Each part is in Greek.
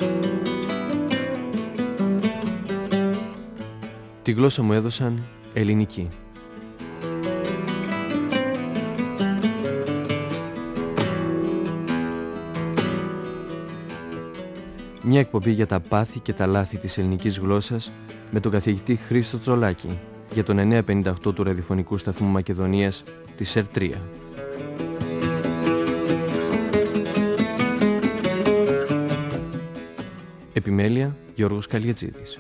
Τη γλώσσα μου έδωσαν ελληνική. Μια εκπομπή για τα πάθη και τα λάθη της ελληνικής γλώσσας με τον καθηγητή Χρήστο Τσολάκη για τον 958 του ραδιοφωνικού σταθμού Μακεδονίας της ΕΡΤ3. Επιμέλεια Γιώργος Καλιατζίδης.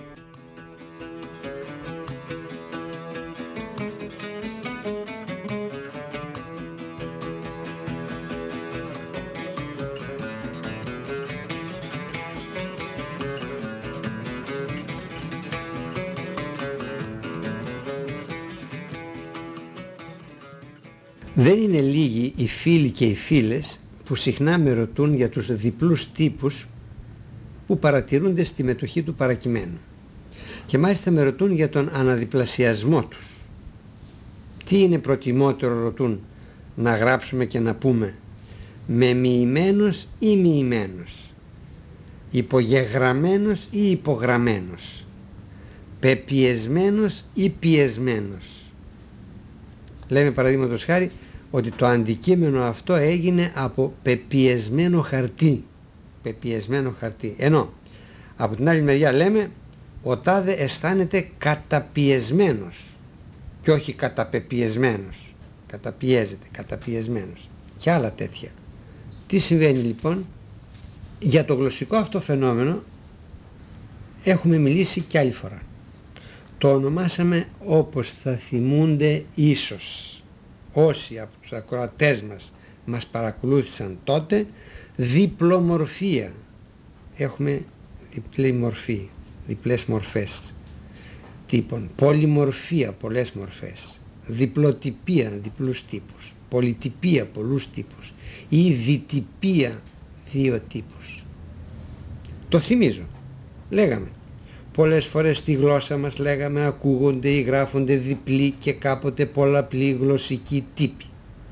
Δεν είναι λίγοι οι φίλοι και οι φίλες που συχνά με ρωτούν για τους διπλούς τύπους που παρατηρούνται στη μετοχή του παρακειμένου. Και μάλιστα με ρωτούν για τον αναδιπλασιασμό τους. Τι είναι προτιμότερο, ρωτούν, να γράψουμε και να πούμε με μοιημένος ή μοιημένος, υπογεγραμμένος ή υπογραμμένος, πεπιεσμένος ή πιεσμένος. Λέμε παραδείγματος χάρη ότι το αντικείμενο αυτό έγινε από πεπιεσμένο χαρτί. Πεπιεσμένο χαρτί. Ενώ από την άλλη μεριά λέμε ο τάδε αισθάνεται καταπιεσμένος και όχι καταπεπιεσμένος. Καταπιέζεται, καταπιεσμένος και άλλα τέτοια. Τι συμβαίνει λοιπόν? Για το γλωσσικό αυτό φαινόμενο έχουμε μιλήσει κι άλλη φορά. Το ονομάσαμε, όπως θα θυμούνται ίσως όσοι από τους ακροατές μας παρακολούθησαν τότε, διπλομορφία. Έχουμε διπλή μορφή, διπλές μορφές τύπων, πολυμορφία, πολλές μορφές, διπλοτυπία, διπλούς τύπους, πολυτυπία, πολλούς τύπους ή διτυπία, δύο τύπους. Το θυμίζω, λέγαμε πολλές φορές στη γλώσσα μας, λέγαμε, ακούγονται ή γράφονται διπλή και κάποτε πολλαπλή γλωσσική τύποι.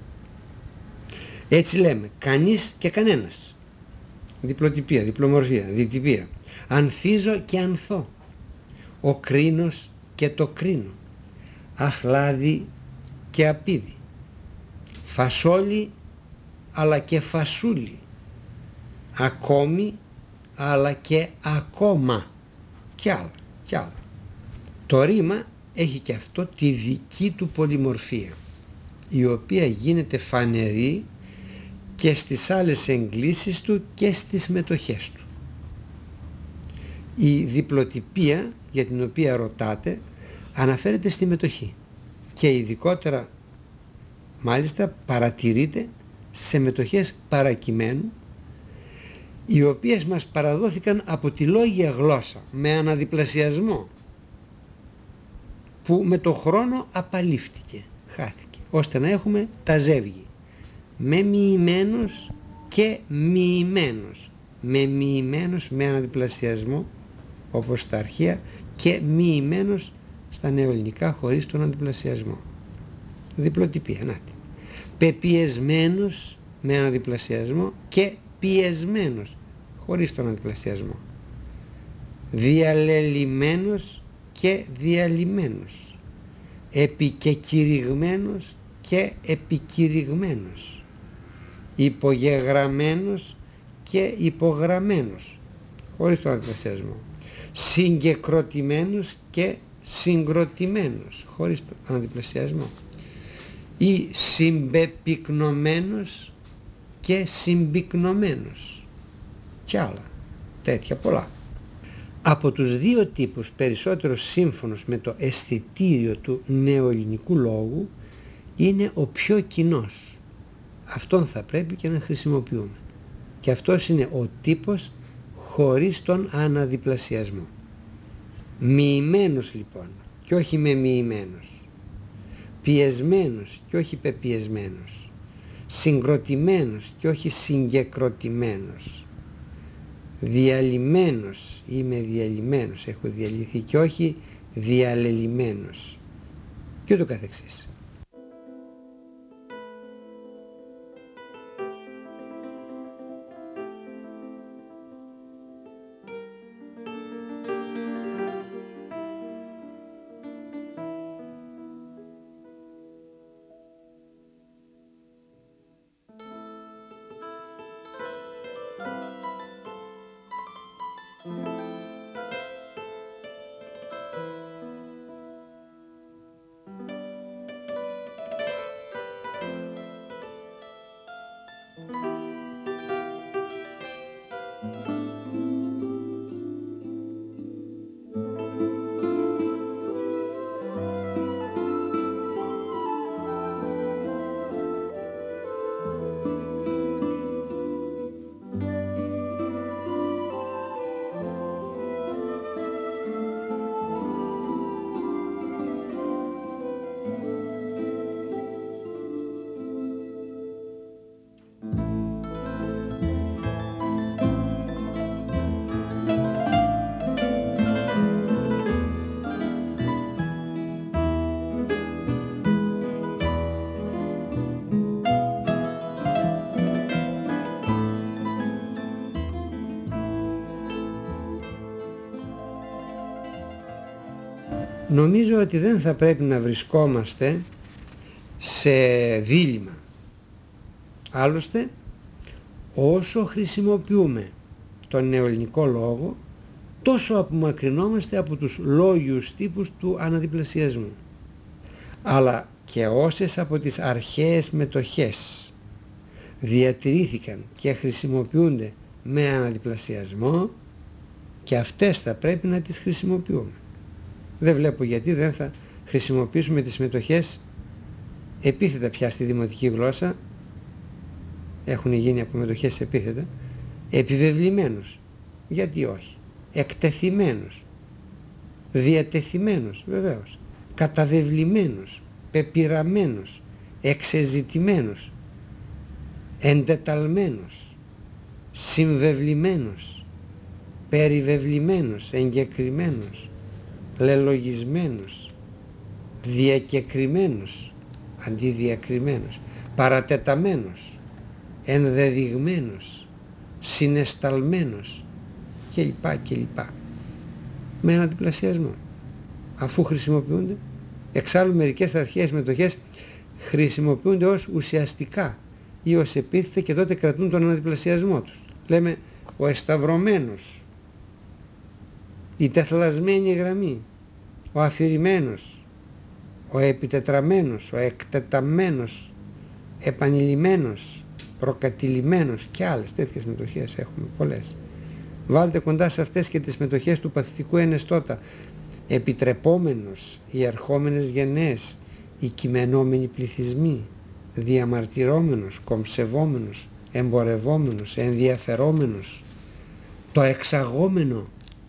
Έτσι λέμε κανείς και κανένας, διπλοτυπία, διπλομορφία, διτυπία, ανθίζω και ανθώ, ο κρίνος και το κρίνο, αχλάδι και απίδι, φασόλι αλλά και φασούλι, ακόμη αλλά και ακόμα και άλλα και άλλα. Το ρήμα έχει και αυτό τη δική του πολυμορφία, η οποία γίνεται φανερή και στις άλλες εγκλήσεις του και στις μετοχές του. Η διπλοτυπία για την οποία ρωτάτε αναφέρεται στη μετοχή και ειδικότερα μάλιστα παρατηρείται σε μετοχές παρακειμένου, οι οποίες μας παραδόθηκαν από τη λόγια γλώσσα με αναδιπλασιασμό που με το χρόνο απαλήφθηκε, χάθηκε, ώστε να έχουμε τα ζεύγη με μοιημένος και μοιημένος, με μοιημένος με αναδιπλασιασμό όπως στα αρχαία και μοιημένος στα νεοελληνικά χωρίς τον αναδιπλασιασμό. Διπλοτυπία, νάτι. Πεπιεσμένος με αναδιπλασιασμό και πιεσμένος χωρίς τον αναδιπλασιασμό. Διαλελειμμένος και διαλυμένος. Επικεκηρυγμένος και επικηρυγμένος. Υπογεγραμμένος και υπογραμμένος χωρίς τον αναδιπλασιασμό. Συγκεκροτημένος και συγκροτημένος χωρίς τον αναδιπλασιασμό. Ή συμπεπυκνωμένος και συμπυκνωμένος και άλλα τέτοια πολλά. Από τους δύο τύπους περισσότερο σύμφωνος με το αισθητήριο του νεοελληνικού λόγου είναι ο πιο κοινός. Αυτόν θα πρέπει και να χρησιμοποιούμε. Και αυτός είναι ο τύπος χωρίς τον αναδιπλασιασμό. Μοιημένος λοιπόν και όχι με μοιημένος. Πιεσμένος και όχι πεπιεσμένος. Συγκροτημένος και όχι συγκεκροτημένος. Διαλυμένος, είμαι διαλυμένος, έχω διαλυθεί και όχι διαλελυμένος και ούτω καθεξής. Νομίζω ότι δεν θα πρέπει να βρισκόμαστε σε δίλημμα. Άλλωστε, όσο χρησιμοποιούμε τον νεοελληνικό λόγο, τόσο απομακρυνόμαστε από τους λόγιους τύπους του αναδιπλασιασμού. Αλλά και όσες από τις αρχαίες μετοχές διατηρήθηκαν και χρησιμοποιούνται με αναδιπλασιασμό, και αυτές θα πρέπει να τις χρησιμοποιούμε. Δεν βλέπω γιατί δεν θα χρησιμοποιήσουμε τις μετοχές επίθετα πια στη δημοτική γλώσσα. Έχουν γίνει από μετοχές επίθετα, επιβεβλημένους, γιατί όχι, εκτεθειμένους, διατεθειμένους βεβαίως, καταβεβλημένους, πεπειραμένους, εξεζητημένους, εντεταλμένους, συμβεβλημένους, περιβεβλημένους, εγκεκριμένους, λελογισμένους, διακεκριμένους αντί διακριμένους, παρατεταμένους, ενδεδειγμένους, συναισθαλμένους κλπ. Με έναν διπλασιασμό, αφού χρησιμοποιούνται. Εξάλλου μερικές αρχαίες μετοχές χρησιμοποιούνται ως ουσιαστικά ή ως επίθετα και τότε κρατούν τον αναδιπλασιασμό τους. Λέμε ο εσταυρωμένος, η τεθλασμένη γραμμή, ο αφηρημένος, ο επιτετραμένος, ο εκτεταμένος, επανειλημμένος, προκατηλημένος και άλλες τέτοιες μετοχές έχουμε πολλές. Βάλτε κοντά σε αυτές και τις μετοχές του παθητικού ενεστώτα, επιτρεπόμενος, οι ερχόμενες γενναίες, οι κειμενόμενοι πληθυσμοί, διαμαρτυρόμενος, κομψευόμενος, εμπορευόμενος, ενδιαφερόμενος, το εξαγόμενο,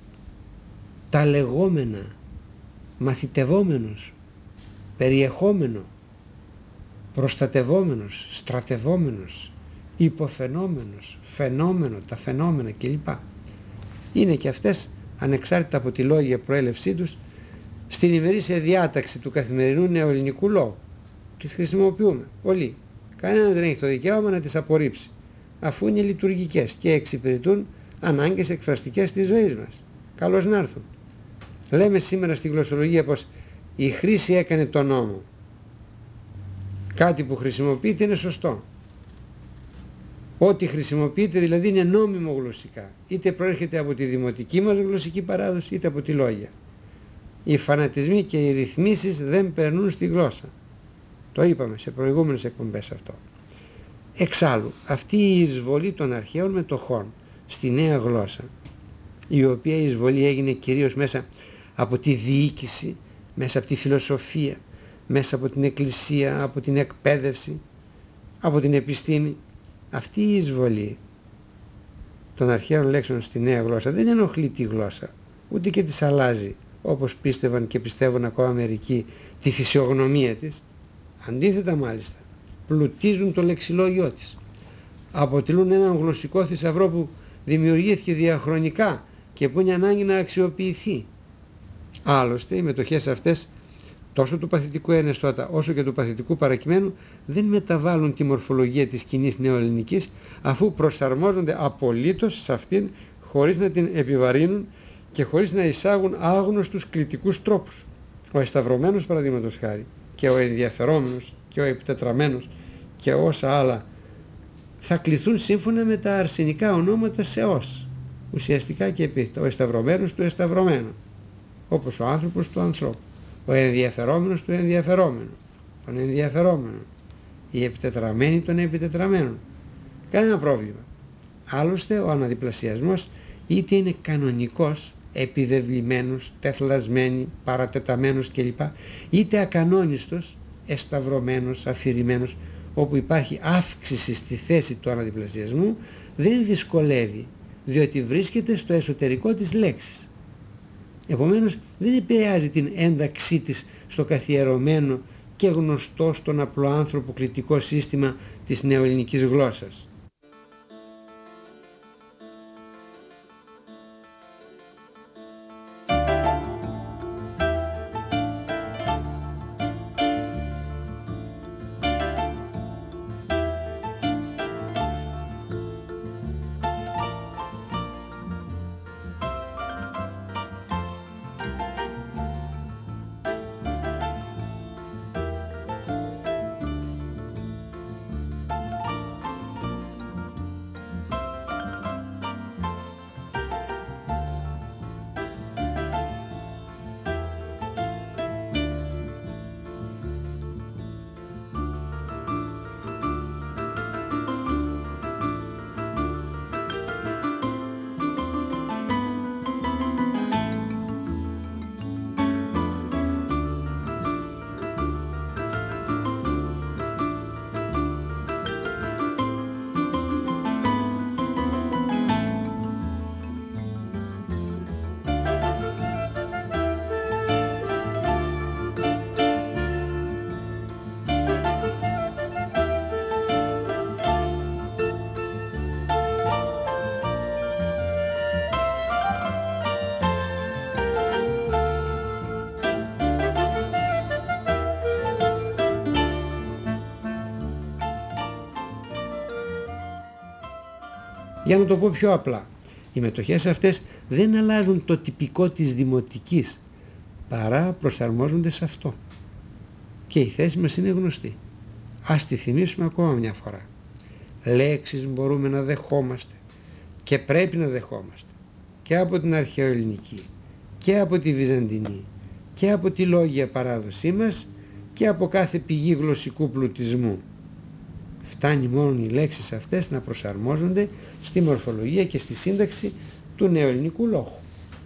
τα λεγόμενα, μαθητευόμενος, περιεχόμενο, προστατευόμενος, στρατευόμενος, υποφαινόμενος, φαινόμενο, τα φαινόμενα κλπ. Είναι και αυτές, ανεξάρτητα από τη λόγια προέλευσή τους, στην ημερήσια διάταξη του καθημερινού νεοελληνικού λόγου. Τις χρησιμοποιούμε όλοι. Κανένας δεν έχει το δικαίωμα να τις απορρίψει, αφού είναι λειτουργικές και εξυπηρετούν ανάγκες εκφραστικές της ζωής μας. Καλώς να έρθουν. Λέμε σήμερα στη γλωσσολογία πως η χρήση έκανε τον νόμο. Κάτι που χρησιμοποιείται είναι σωστό. Ό,τι χρησιμοποιείται δηλαδή είναι νόμιμο γλωσσικά. Είτε προέρχεται από τη δημοτική μας γλωσσική παράδοση, είτε από τη λόγια. Οι φανατισμοί και οι ρυθμίσεις δεν περνούν στη γλώσσα. Το είπαμε σε προηγούμενες εκπομπές αυτό. Εξάλλου, αυτή η εισβολή των αρχαίων μετοχών στη νέα γλώσσα, η οποία η εισβολή έγινε κυρίως μέσα από τη διοίκηση, μέσα από τη φιλοσοφία, μέσα από την εκκλησία, από την εκπαίδευση, από την επιστήμη, αυτή η εισβολή των αρχαίων λέξεων στη νέα γλώσσα δεν ενοχλεί τη γλώσσα, ούτε και της αλλάζει, όπως πίστευαν και πιστεύουν ακόμα μερικοί, τη φυσιογνωμία της. Αντίθετα μάλιστα, πλουτίζουν το λεξιλόγιό της. Αποτελούν έναν γλωσσικό θησαυρό που δημιουργήθηκε διαχρονικά και που είναι ανάγκη να αξιοποιηθεί. Άλλωστε, οι μετοχές αυτές, τόσο του παθητικού ενεστώτα όσο και του παθητικού παρακειμένου, δεν μεταβάλλουν τη μορφολογία της κοινής νεοελληνικής, αφού προσαρμόζονται απολύτως σε αυτήν, χωρίς να την επιβαρύνουν και χωρίς να εισάγουν άγνωστους κλητικούς τρόπους. Ο εσταυρωμένος, παραδείγματος χάρη, και ο ενδιαφερόμενος και ο επιτετραμένος και όσα άλλα θα κληθούν σύμφωνα με τα αρσενικά ονόματα σε ως, ουσιαστικά και επίθετα. Ο εσταυρωμένος του εσταυρωμένου, όπως ο άνθρωπος του ανθρώπου, ο ενδιαφερόμενος του ενδιαφερόμενου, τον ενδιαφερόμενο, οι επιτετραμένοι των επιτετραμένων. Κανένα πρόβλημα. Άλλωστε ο αναδιπλασιασμός είτε είναι κανονικός, επιβεβλημένος, τεθλασμένοι, παρατεταμένος κλπ, είτε ακανόνιστος, εσταυρωμένος, αφηρημένος, όπου υπάρχει αύξηση στη θέση του αναδιπλασιασμού, δεν δυσκολεύει, διότι βρίσκεται στο εσωτερικό της λέξης. Επομένως δεν επηρεάζει την ένταξή της στο καθιερωμένο και γνωστό στον απλοάνθρωπο κλητικό σύστημα της νεοελληνικής γλώσσας. Για να το πω πιο απλά, οι μετοχές αυτές δεν αλλάζουν το τυπικό της δημοτικής, παρά προσαρμόζονται σε αυτό. Και η θέση μας είναι γνωστή. Ας τη θυμίσουμε ακόμα μια φορά. Λέξεις μπορούμε να δεχόμαστε και πρέπει να δεχόμαστε και από την αρχαιοελληνική και από τη βυζαντινή και από τη λόγια παράδοσή μας και από κάθε πηγή γλωσσικού πλουτισμού. Φτάνει μόνο οι λέξεις αυτές να προσαρμόζονται στη μορφολογία και στη σύνταξη του νεοελληνικού λόγου.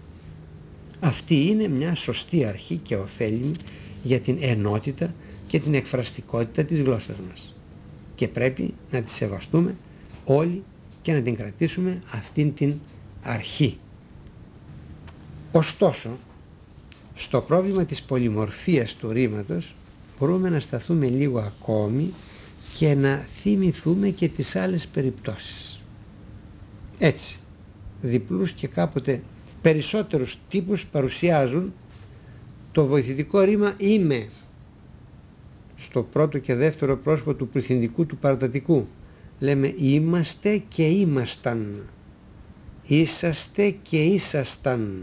Αυτή είναι μια σωστή αρχή και ωφέλιμη για την ενότητα και την εκφραστικότητα της γλώσσας μας. Και πρέπει να τη σεβαστούμε όλοι και να την κρατήσουμε αυτήν την αρχή. Ωστόσο, στο πρόβλημα της πολυμορφίας του ρήματος μπορούμε να σταθούμε λίγο ακόμη και να θυμηθούμε και τις άλλες περιπτώσεις. Έτσι, διπλούς και κάποτε περισσότερους τύπους παρουσιάζουν το βοηθητικό ρήμα είμαι στο πρώτο και δεύτερο πρόσωπο του πληθυντικού του παρατατικού. Λέμε είμαστε και ήμασταν, είσαστε και ήσασταν.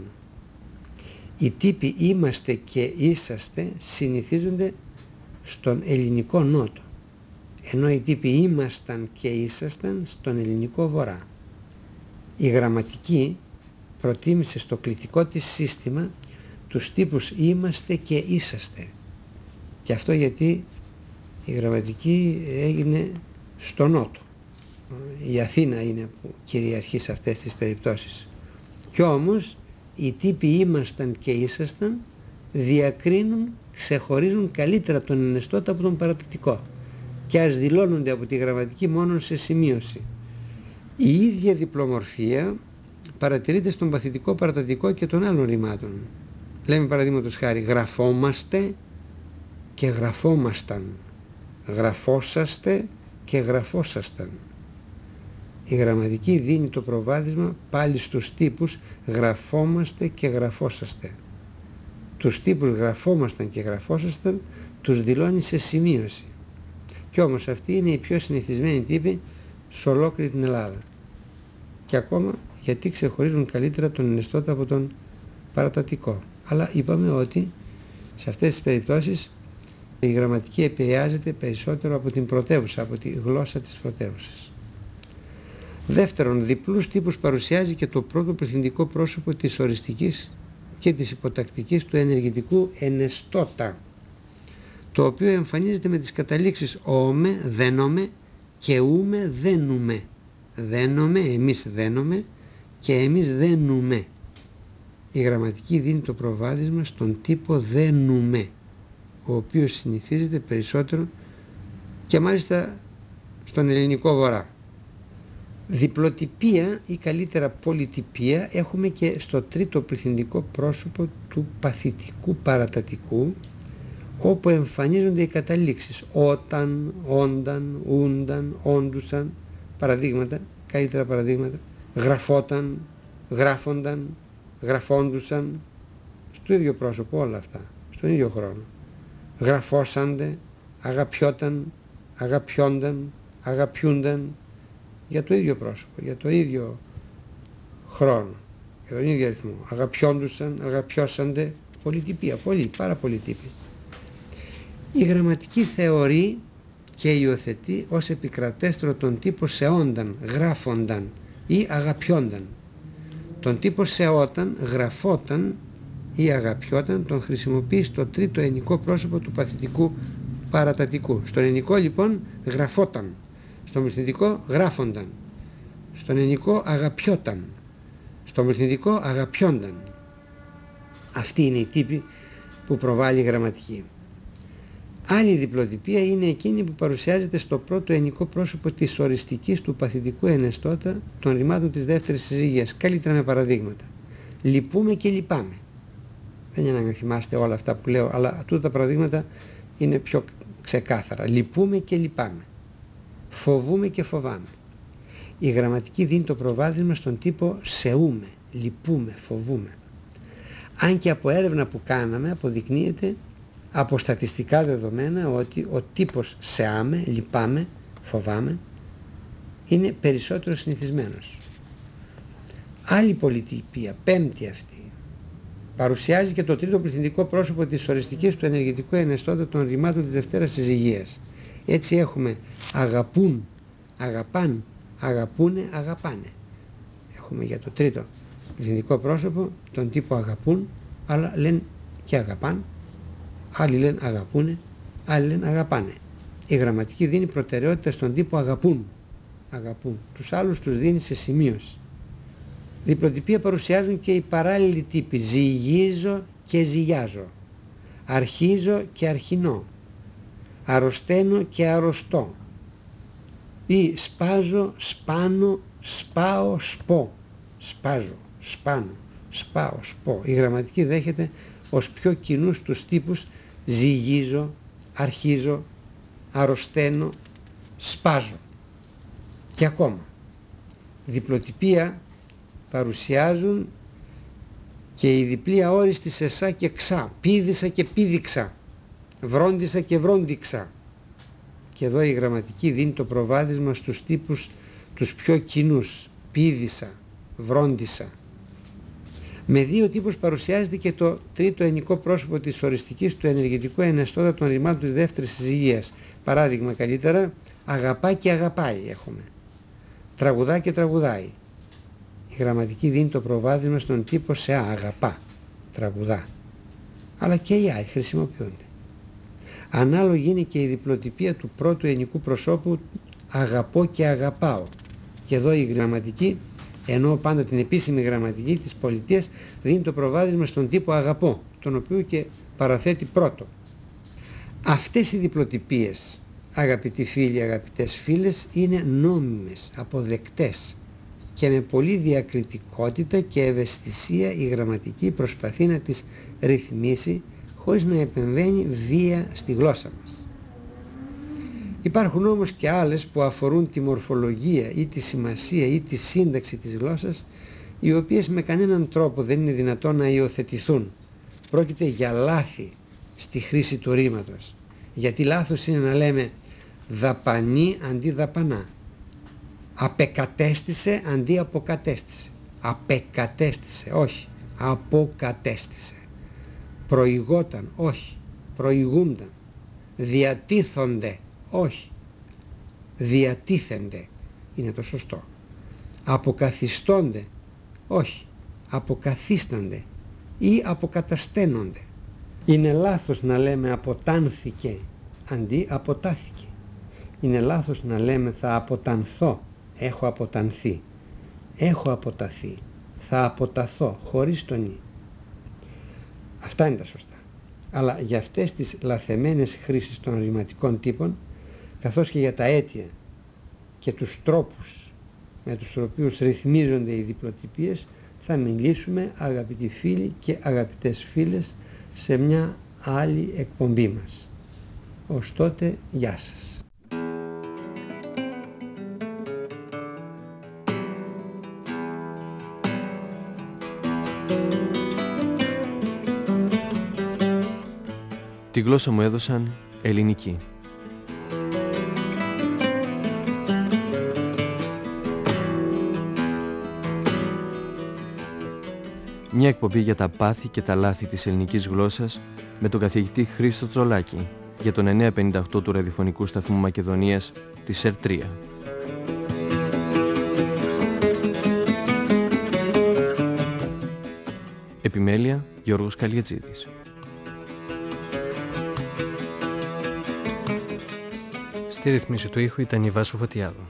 Οι τύποι είμαστε και είσαστε συνηθίζονται στον ελληνικό νότο, ενώ οι τύποι ήμασταν και ήσασταν στον ελληνικό βορρά. Η γραμματική προτίμησε στο κλητικό της σύστημα τους τύπους είμαστε και είσαστε. Και αυτό γιατί η γραμματική έγινε στο νότο. Η Αθήνα είναι που κυριαρχεί σε αυτές τις περιπτώσεις. Κι όμως οι τύποι ήμασταν και ήσασταν διακρίνουν, ξεχωρίζουν καλύτερα τον ενεστώτα από τον παρατατικό και ας δηλώνονται από τη γραμματική μόνο σε σημείωση. Η ίδια διπλομορφία παρατηρείται στον παθητικό, παρατατικό και των άλλων ρημάτων. Λέμε παραδείγματος χάρη γραφόμαστε και γραφόμασταν, γραφόσαστε και γραφόσασταν. Η γραμματική δίνει το προβάδισμα πάλι στους τύπους γραφόμαστε και γραφόσαστε. Τους τύπους γραφόμασταν και γραφόσασταν τους δηλώνει σε σημείωση. Κι όμως αυτοί είναι οι πιο συνηθισμένοι τύποι σε ολόκληρη την Ελλάδα. Και ακόμα γιατί ξεχωρίζουν καλύτερα τον ενεστώτα από τον παρατατικό. Αλλά είπαμε ότι σε αυτές τις περιπτώσεις η γραμματική επηρεάζεται περισσότερο από την πρωτεύουσα, από τη γλώσσα της πρωτεύουσας. Δεύτερον, διπλούς τύπους παρουσιάζει και το πρώτο πληθυντικό πρόσωπο της οριστικής και της υποτακτικής του ενεργητικού ενεστώτα, το οποίο εμφανίζεται με τις καταλήξεις όμε, δένομαι και ούμε, δένουμε. Δένομαι, εμείς δένομαι και εμείς δένουμε. Η γραμματική δίνει το προβάδισμα στον τύπο δένουμε, ο οποίος συνηθίζεται περισσότερο και μάλιστα στον ελληνικό βορρά. Διπλοτυπία ή καλύτερα πολυτυπία έχουμε και στο τρίτο πληθυντικό πρόσωπο του παθητικού παρατατικού, όπου εμφανίζονται οι καταλήξεις όταν, όνταν, ούνταν, όντουσαν, παραδείγματα, καλύτερα παραδείγματα, γραφόταν, γράφονταν, γραφόντουσαν, στο ίδιο πρόσωπο όλα αυτά, στον ίδιο χρόνο. Γραφόσαντε, αγαπιόταν, αγαπιόνταν, αγαπιούνταν, για το ίδιο πρόσωπο, για το ίδιο χρόνο, για τον ίδιο αριθμό. Αγαπιόντουσαν, αγαπιώσαντε, πολυτυπία, πάρα πολύ τύποι. Η γραμματική θεωρεί και υιοθετεί ως επικρατέστερο τον τύπο σεόνταν, γράφονταν ή αγαπιόνταν. Τον τύπο σεόταν, γραφόταν ή αγαπιόταν τον χρησιμοποιεί στο τρίτο ενικό πρόσωπο του παθητικού παρατατικού. Στον ενικό λοιπόν γραφόταν, στον πληθυντικό γράφονταν, στον ενικό αγαπιόταν, στον πληθυντικό αγαπιόνταν. Αυτή είναι η τύπη που προβάλλει η γραμματική. Άλλη διπλοτυπία είναι εκείνη που παρουσιάζεται στο πρώτο ενικό πρόσωπο της οριστικής του παθητικού ενεστώτα των ρημάτων της δεύτερης συζύγειας, καλύτερα με παραδείγματα. Λυπούμε και λυπάμαι. Δεν είναι να θυμάστε όλα αυτά που λέω, αλλά τούτα τα παραδείγματα είναι πιο ξεκάθαρα. Λυπούμε και λυπάμαι. Φοβούμε και φοβάμαι. Η γραμματική δίνει το προβάδισμα στον τύπο σεούμε, λυπούμε, φοβούμε. Αν και από έρευνα που κάναμε αποδεικνύεται από στατιστικά δεδομένα ότι ο τύπος σεάμε, λυπάμαι, φοβάμαι είναι περισσότερο συνηθισμένος. Άλλη πολυτυπία, πέμπτη αυτή. Παρουσιάζει και το τρίτο πληθυντικό πρόσωπο της οριστικής του ενεργητικού εναιστώτα των ρημάτων της Δευτέρας συζυγίας. Έτσι έχουμε αγαπούν, αγαπάν, αγαπούνε, αγαπάνε. Έχουμε για το τρίτο πληθυντικό πρόσωπο τον τύπο αγαπούν, αλλά λένε και αγαπάν, άλλοι λένε αγαπούνε, άλλοι λένε αγαπάνε. Η γραμματική δίνει προτεραιότητα στον τύπο αγαπούν, αγαπούν. Τους άλλους τους δίνει σε σημείωση. Διπλοτυπία παρουσιάζουν και οι παράλληλοι τύποι ζυγίζω και ζυγιάζω, αρχίζω και αρχινώ, αρρωσταίνω και αρρωστώ ή σπάζω, σπάνω, σπάω, σπώ, σπάζω, σπάνω, σπάω, σπώ. Η γραμματική δέχεται ως πιο κοινούς τους τύπους ζυγίζω, αρχίζω, αρρωσταίνω, σπάζω. Και ακόμα, διπλοτυπία παρουσιάζουν και η διπλή αόριστη σε σα και ξα, πήδησα και πήδηξα, βρόντισα και βρόντιξα. Και εδώ η γραμματική δίνει το προβάδισμα στους τύπους τους πιο κοινούς, πήδησα, βρόντισα. Με δύο τύπους παρουσιάζεται και το τρίτο ενικό πρόσωπο της οριστικής του ενεργητικού εναιστώτα των ρημάτων της δεύτερης συζυγίας. Παράδειγμα καλύτερα, αγαπά και αγαπάει έχουμε, τραγουδά και τραγουδάει. Η γραμματική δίνει το προβάδισμα στον τύπο σε αγαπά, τραγουδά. Αλλά και οι άλλοι χρησιμοποιούνται. Ανάλογη είναι και η διπλοτυπία του πρώτου ενικού προσώπου αγαπώ και αγαπάω. Και εδώ η γραμματική, ενώ πάντα την επίσημη γραμματική της πολιτείας, δίνει το προβάδισμα στον τύπο αγαπώ, τον οποίο και παραθέτει πρώτο. Αυτές οι διπλοτυπίες, αγαπητοί φίλοι, αγαπητές φίλες, είναι νόμιμες, αποδεκτές και με πολλή διακριτικότητα και ευαισθησία η γραμματική προσπαθεί να τις ρυθμίσει χωρίς να επεμβαίνει βία στη γλώσσα μας. Υπάρχουν όμως και άλλες που αφορούν τη μορφολογία ή τη σημασία ή τη σύνταξη της γλώσσας, οι οποίες με κανέναν τρόπο δεν είναι δυνατόν να υιοθετηθούν. Πρόκειται για λάθη στη χρήση του ρήματος. Γιατί λάθος είναι να λέμε δαπανή αντί δαπανά, απεκατέστησε αντί αποκατέστησε, απεκατέστησε, όχι, αποκατέστησε, προηγόταν, όχι, προηγούνταν, διατίθονται, όχι, διατίθενται, είναι το σωστό, αποκαθιστώνται, όχι, αποκαθίστανται ή αποκατασταίνονται. Είναι λάθος να λέμε αποτάνθηκε αντί αποτάθηκε. Είναι λάθος να λέμε θα αποτανθώ, έχω αποτανθεί. Έχω αποταθεί, θα αποταθώ, χωρίς τον «η». Αυτά είναι τα σωστά. Αλλά για αυτές τις λαθεμένες χρήσεις των ρηματικών τύπων, καθώς και για τα αίτια και τους τρόπους με τους οποίους ρυθμίζονται οι διπλοτυπίες, θα μιλήσουμε, αγαπητοί φίλοι και αγαπητές φίλες, σε μια άλλη εκπομπή μας. Ως τότε, γεια σας. Τη γλώσσα μου έδωσαν ελληνική. Μια εκπομπή για τα πάθη και τα λάθη της ελληνικής γλώσσας με τον καθηγητή Χρήστο Τζολάκη για τον 958 του ραδιοφωνικού σταθμού Μακεδονίας της ΕΡΤ3. Επιμέλεια Γιώργος Καλιατζίδης. Στη ρύθμιση του ήχου ήταν η Βάσο Φωτιάδου.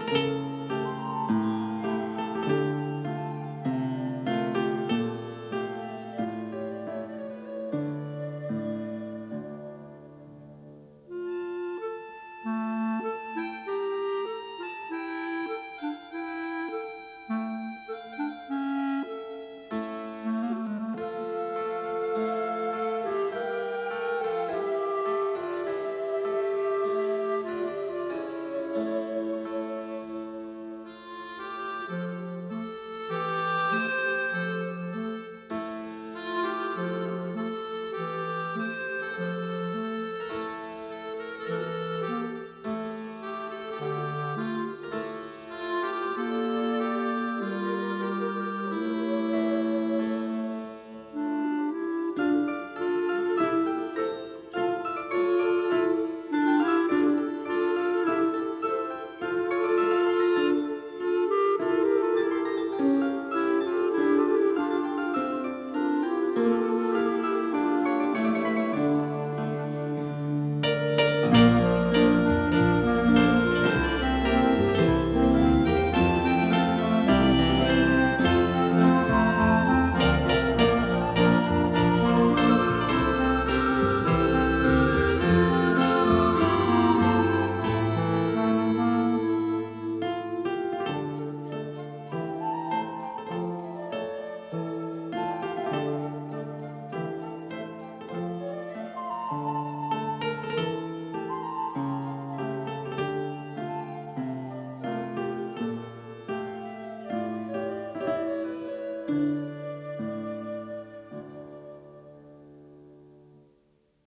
Thank you.